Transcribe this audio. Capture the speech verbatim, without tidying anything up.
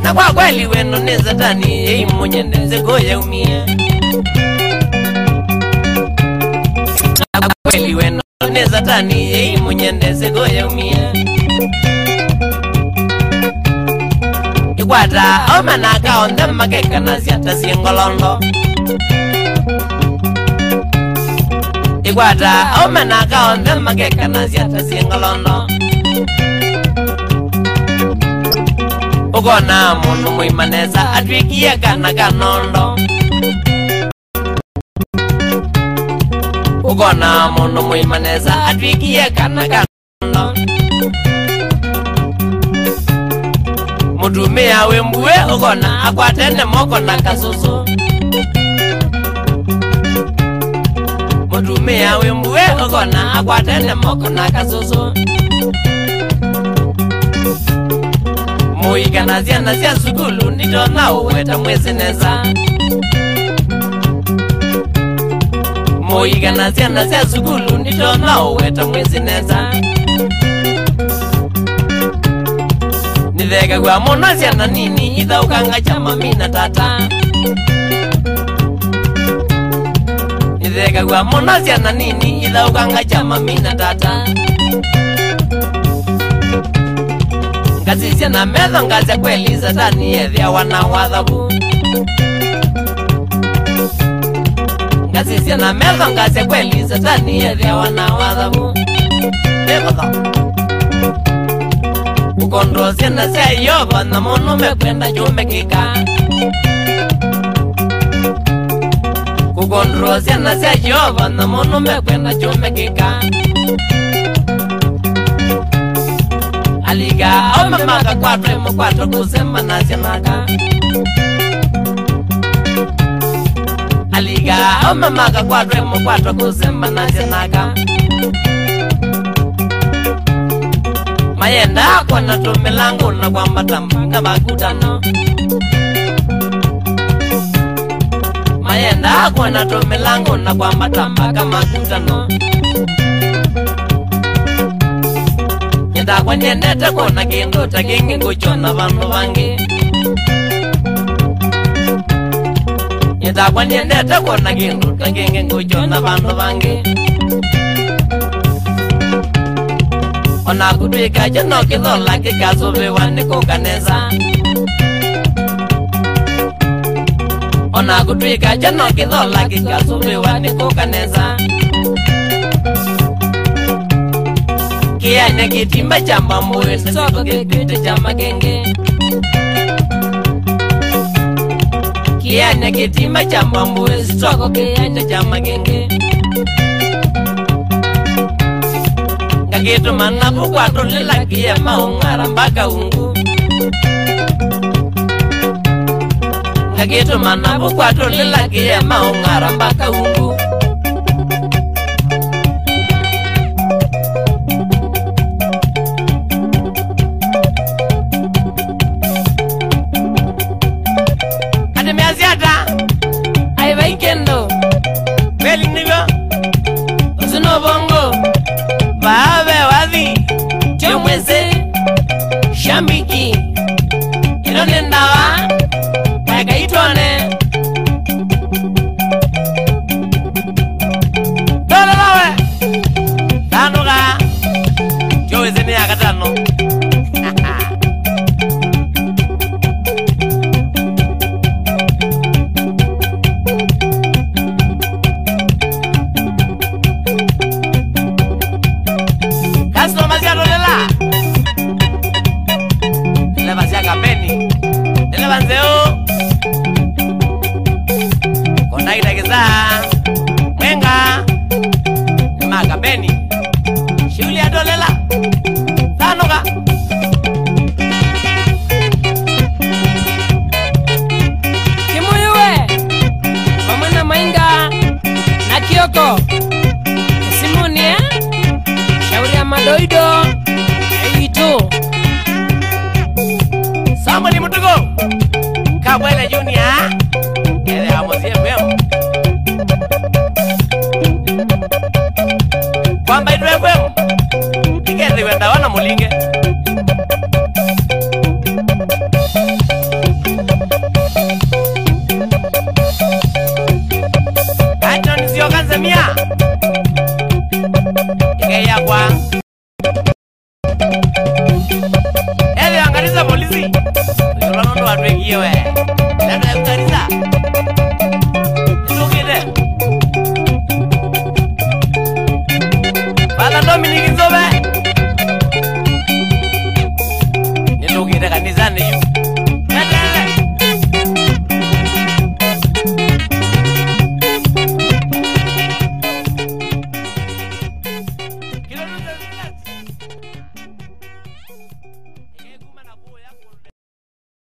na kwa kweli wenu ni Satani yeye mwenye ndeze goya umia. Na kwa kweli wenu ni Satani yeye mwenye ndeze goya umia. Ikwata omanaka onde makeka na siata singolondo. Ikwata omanaka onde makeka na siata singolondo. Ugona munu muimaneza atwikie kana kanondo. Ugona munu muimaneza atwikie kana kanondo. Mutumia wembuwe ugona akwatene moko na kasusu. Mutumia wembuwe ugona akwatene moko na kasusu. Muiga na ziana zia sukulu nitona uweta mwezi neza. Muiga na ziana zia sukulu nitona uweta mwezi neza. Nithega kwa mona ziana nini itha ukanga chama mina tata. Nithega kwa mona ziana nini itha ukanga chama mina tata. Ngazizia na medho ngazia kweli Satani yethia wana wathabu. Ngazizia na medho ngazia kweli Satani yethia wana wathabu. Nevatha ukondrozia na sia yoba na mono mekwenda jume kika. Ukondrozia na sia yoba na mono mekwenda jume kika. Aliga au mamaka kwatwe mkwatro kusema na sianaka. Aliga au mamaka kwatwe mkwatro kusema na sianaka. Mayenda kwa na tumilangu na kwa matambanga bakutano. Mayenda kwa na tumilangu na kwa matambanga makutano. Nyenda kwa nyenete kona kindu takingi kuchona vandu vangi. Nyenda kwa nyenete kona kindu takingi kuchona vandu vangi. Ona kutwika jono kithola kikasubiwa ni kukaneza. Ona kutwika jono kithola kikasubiwa ni kukaneza. Kianya kitimba cha mbambuwe nisoko kipite cha magenge. Kianya kitimba cha mbambuwe nisoko kianya cha magenge. Ngagitu manapu kwa tulila kia maungara mbaka ungu. Ngagitu manapu kwa tulila kia maungara mbaka ungu. Kendo Beli nigo Usuno bongo Baave wazi Chumweze Shambiki Ilone ndawa Kaya itone Dolo lawe Tanuga Chumweze ni akatano Banzeo Konaida giza Mwenga Maga Beni Shuli adolela Tanoga Kimuyuwe Mamana Mainga Na Kioko Simoni eh Shauri ya Madoido Eito Somebody mutugo Kabuela Junior Kede amosie mwemu Kwamba idwe mwemu Ikende wenda wana mulinge Yolano ndo atwekie we